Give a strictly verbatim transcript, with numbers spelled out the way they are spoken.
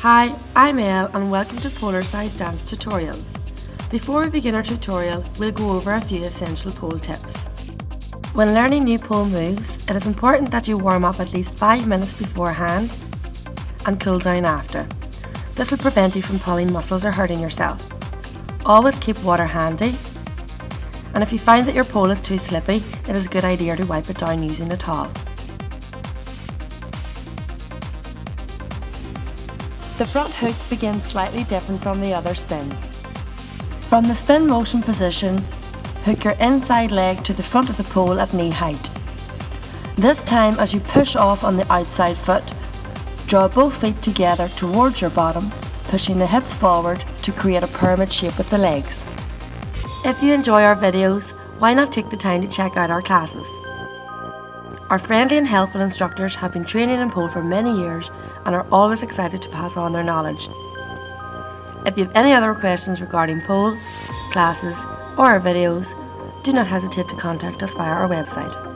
Hi, I'm Elle and welcome to Polar Size Dance Tutorials. Before we begin our tutorial, we'll go over a few essential pole tips. When learning new pole moves, it is important that you warm up at least five minutes beforehand and cool down after. This will prevent you from pulling muscles or hurting yourself. Always keep water handy, and if you find that your pole is too slippy, it is a good idea to wipe it down using a towel. The front hook begins slightly different from the other spins. From the spin motion position, hook your inside leg to the front of the pole at knee height. This time, as you push off on the outside foot, draw both feet together towards your bottom, pushing the hips forward to create a pyramid shape with the legs. If you enjoy our videos, why not take the time to check out our classes? Our friendly and helpful instructors have been training in pole for many years and are always excited to pass on their knowledge. If you have any other questions regarding pole, classes or our videos, do not hesitate to contact us via our website.